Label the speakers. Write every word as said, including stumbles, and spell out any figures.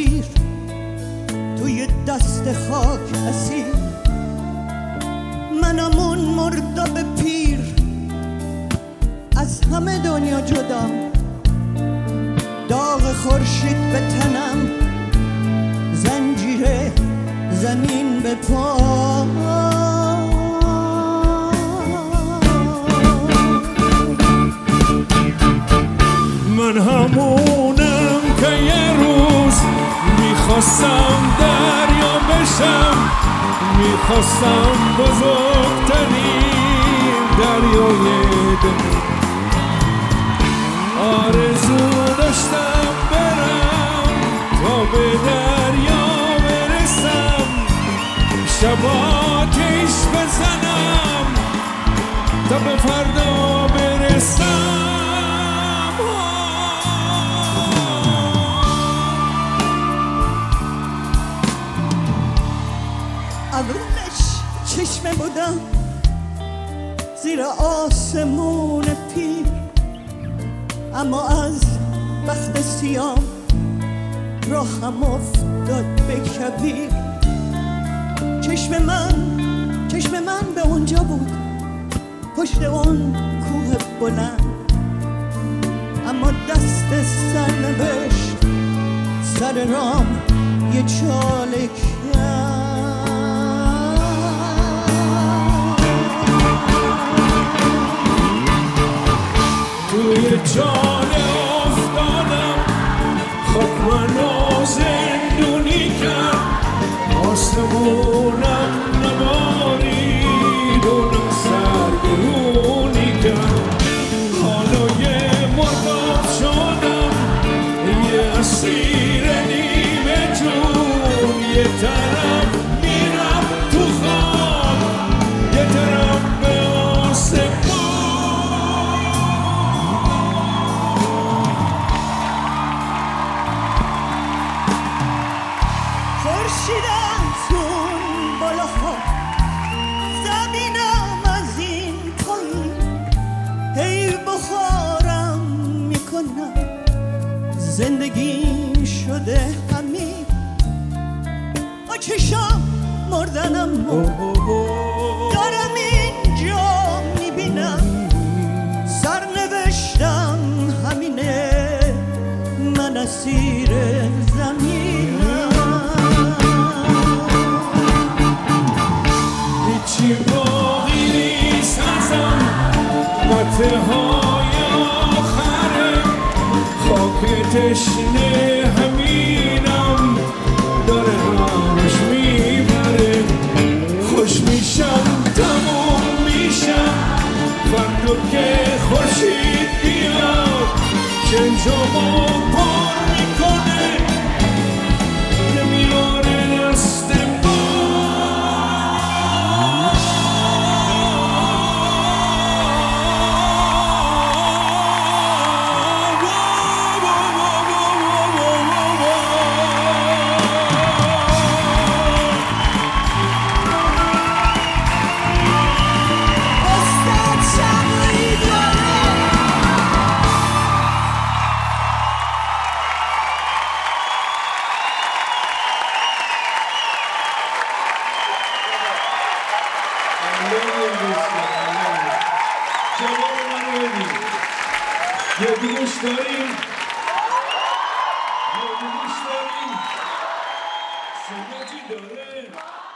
Speaker 1: پیر توی دست خاک اسیر، منم اون مرداب پیر از همه دنیا جدام، داغ خورشید به تنم، زنجیر زمین به پا.
Speaker 2: من همونم که یه روز میخواستم دریا بشم، میخواستم بزرگترین دریای دنیا، آرزو داشتم برم تا به دریا برسم، شب آتیش بزنم تا به فردا برسم.
Speaker 1: اولش چشمه بودم زیر آسمون پیر، اما از بخت سیام راهم افتاد به کبیر. چشم من چشم من به اونجا بود، پشت اون کوه بلند، اما دست سرنوشت سر رام یه چاله کرد.
Speaker 2: توی چاله افتادم، خاک منو زندونی کرد، آسمونم نبارید اونم سرگرونی کرد. حالا یه مرداب شدم، یه اسیر نیمه جون، یه طرف میرم تو خواب، یه طرف به آسمون.
Speaker 1: خورشید از اون بالاها، زمینم از این پایین، هی بخارم میکنم، زندگی شده همین، با چشام مردنم دارم اینجا میبینم، سرنوشتم همینه، من اسیر زمینم.
Speaker 2: هیچی باقی نیست ازم، قطعه های آخره، خاک تشنه همینم داره همش میبره. خوش میشم تموم میشم فردا که خورشید بیاد، شنجامو پر میکنه نمیاره دست یه دوش داریم، یه دوش داریم، سنتی داره.